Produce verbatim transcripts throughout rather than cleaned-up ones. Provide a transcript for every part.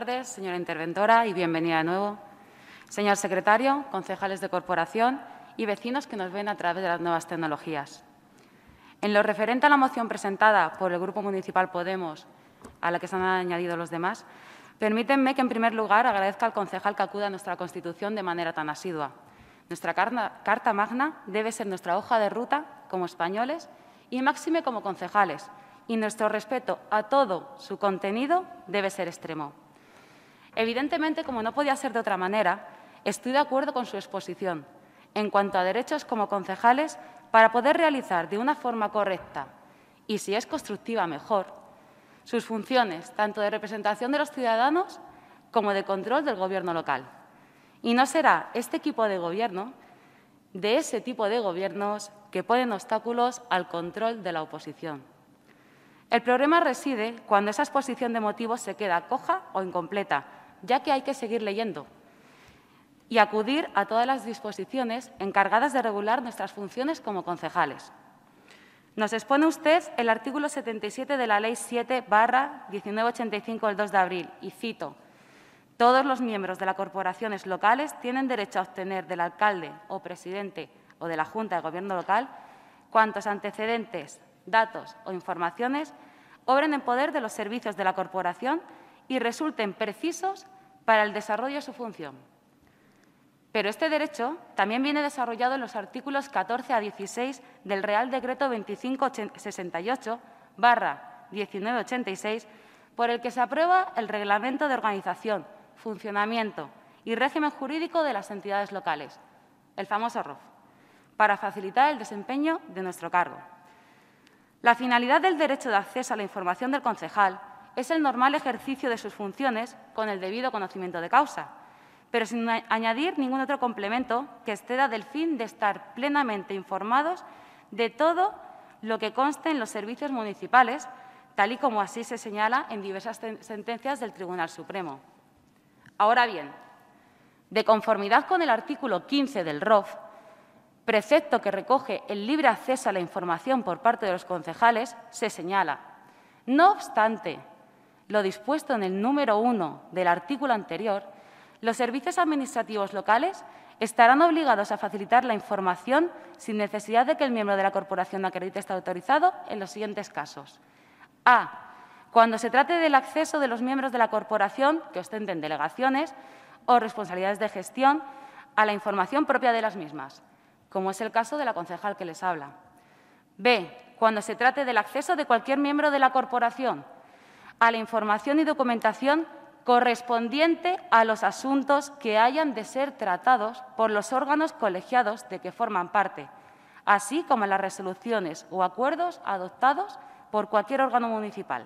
Buenas tardes, señora interventora, y bienvenida de nuevo. Señor secretario, concejales de corporación y vecinos que nos ven a través de las nuevas tecnologías. En lo referente a la moción presentada por el Grupo Municipal Podemos, a la que se han añadido los demás, permítanme que, en primer lugar, agradezca al concejal que acuda a nuestra Constitución de manera tan asidua. Nuestra Carta Magna debe ser nuestra hoja de ruta como españoles y máxime como concejales, y nuestro respeto a todo su contenido debe ser extremo. Evidentemente, como no podía ser de otra manera, estoy de acuerdo con su exposición en cuanto a derechos como concejales para poder realizar de una forma correcta y, si es constructiva, mejor, sus funciones tanto de representación de los ciudadanos como de control del Gobierno local. Y no será este equipo de Gobierno, de ese tipo de gobiernos, que ponen obstáculos al control de la oposición. El problema reside cuando esa exposición de motivos se queda coja o incompleta, ya que hay que seguir leyendo y acudir a todas las disposiciones encargadas de regular nuestras funciones como concejales. Nos expone usted el artículo setenta y siete de la Ley siete barra mil novecientos ochenta y cinco del dos de abril, y cito: «Todos los miembros de las corporaciones locales tienen derecho a obtener del alcalde o presidente o de la Junta de Gobierno local cuantos antecedentes, datos o informaciones obren en poder de los servicios de la corporación y resulten precisos para el desarrollo de su función». Pero este derecho también viene desarrollado en los artículos catorce a dieciséis del Real Decreto veinticinco sesenta y ocho barra mil novecientos ochenta y seis, por el que se aprueba el Reglamento de Organización, Funcionamiento y Régimen Jurídico de las Entidades Locales, el famoso R O F, para facilitar el desempeño de nuestro cargo. La finalidad del derecho de acceso a la información del concejal es el normal ejercicio de sus funciones con el debido conocimiento de causa, pero sin añadir ningún otro complemento que exceda del fin de estar plenamente informados de todo lo que conste en los servicios municipales, tal y como así se señala en diversas sentencias del Tribunal Supremo. Ahora bien, de conformidad con el artículo quince del R O F, precepto que recoge el libre acceso a la información por parte de los concejales, se señala: no obstante lo dispuesto en el número uno del artículo anterior, los servicios administrativos locales estarán obligados a facilitar la información sin necesidad de que el miembro de la corporación acredite estar autorizado en los siguientes casos. A. Cuando se trate del acceso de los miembros de la corporación que ostenten delegaciones o responsabilidades de gestión a la información propia de las mismas, como es el caso de la concejal que les habla. B. Cuando se trate del acceso de cualquier miembro de la corporación a la información y documentación correspondiente a los asuntos que hayan de ser tratados por los órganos colegiados de que forman parte, así como las resoluciones o acuerdos adoptados por cualquier órgano municipal.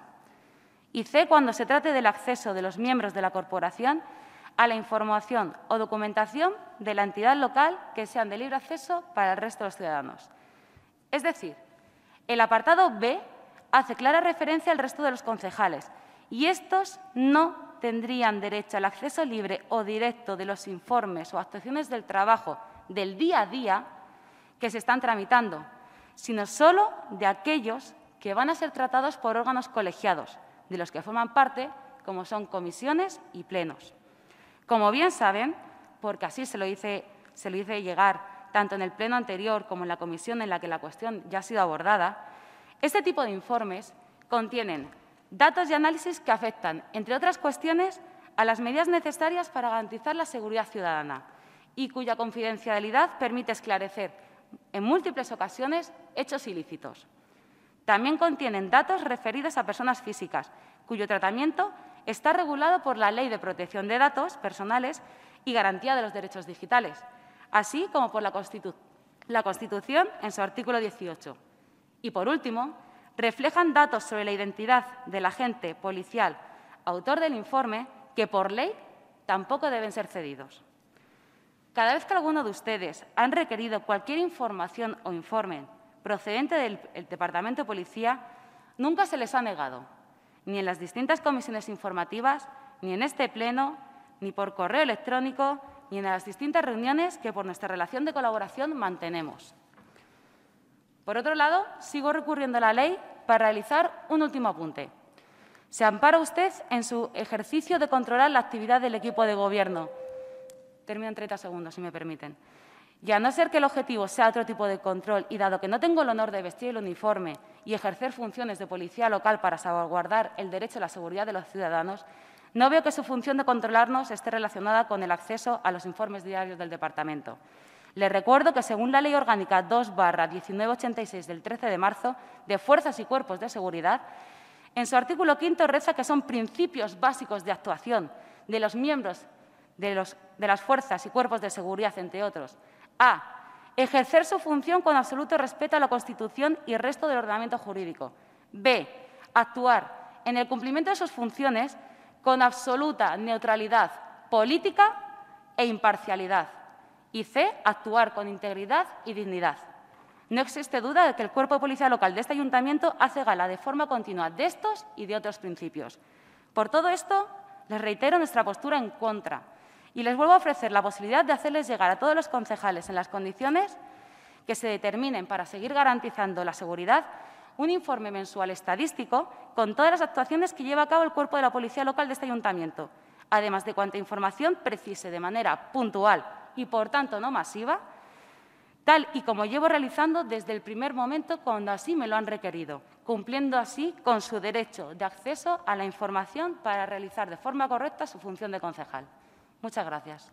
Y C. Cuando se trate del acceso de los miembros de la corporación a la información o documentación de la entidad local que sean de libre acceso para el resto de los ciudadanos. Es decir, el apartado B hace clara referencia al resto de los concejales y estos no tendrían derecho al acceso libre o directo de los informes o actuaciones del trabajo del día a día que se están tramitando, sino solo de aquellos que van a ser tratados por órganos colegiados, de los que forman parte, como son comisiones y plenos. Como bien saben, porque así se lo hice, se lo hice llegar tanto en el pleno anterior como en la comisión en la que la cuestión ya ha sido abordada, este tipo de informes contienen datos y análisis que afectan, entre otras cuestiones, a las medidas necesarias para garantizar la seguridad ciudadana y cuya confidencialidad permite esclarecer en múltiples ocasiones hechos ilícitos. También contienen datos referidos a personas físicas, cuyo tratamiento está regulado por la Ley de Protección de Datos Personales y Garantía de los Derechos Digitales, así como por la, Constitu- la Constitución en su artículo dieciocho. Y, por último, reflejan datos sobre la identidad del agente policial autor del informe que, por ley, tampoco deben ser cedidos. Cada vez que alguno de ustedes han requerido cualquier información o informe procedente del Departamento de Policía, nunca se les ha negado, ni en las distintas comisiones informativas, ni en este pleno, ni por correo electrónico, ni en las distintas reuniones que, por nuestra relación de colaboración, mantenemos. Por otro lado, sigo recurriendo a la ley para realizar un último apunte. Se ampara usted en su ejercicio de controlar la actividad del equipo de Gobierno. Termino en treinta segundos, si me permiten. Y a no ser que el objetivo sea otro tipo de control, y dado que no tengo el honor de vestir el uniforme y ejercer funciones de policía local para salvaguardar el derecho a la seguridad de los ciudadanos, no veo que su función de controlarnos esté relacionada con el acceso a los informes diarios del Departamento. Les recuerdo que, según la Ley Orgánica dos barra mil novecientos ochenta y seis del trece de marzo de Fuerzas y Cuerpos de Seguridad, en su artículo quinto reza que son principios básicos de actuación de los miembros de, los, de las fuerzas y cuerpos de seguridad, entre otros. A. Ejercer su función con absoluto respeto a la Constitución y el resto del ordenamiento jurídico. B. Actuar en el cumplimiento de sus funciones con absoluta neutralidad política e imparcialidad. Y C. Actuar con integridad y dignidad. No existe duda de que el Cuerpo de Policía Local de este Ayuntamiento hace gala de forma continua de estos y de otros principios. Por todo esto, les reitero nuestra postura en contra y les vuelvo a ofrecer la posibilidad de hacerles llegar a todos los concejales en las condiciones que se determinen para seguir garantizando la seguridad un informe mensual estadístico con todas las actuaciones que lleva a cabo el Cuerpo de la Policía Local de este Ayuntamiento, además de cuanta información precise de manera puntual y, por tanto, no masiva, tal y como llevo realizando desde el primer momento cuando así me lo han requerido, cumpliendo así con su derecho de acceso a la información para realizar de forma correcta su función de concejal. Muchas gracias.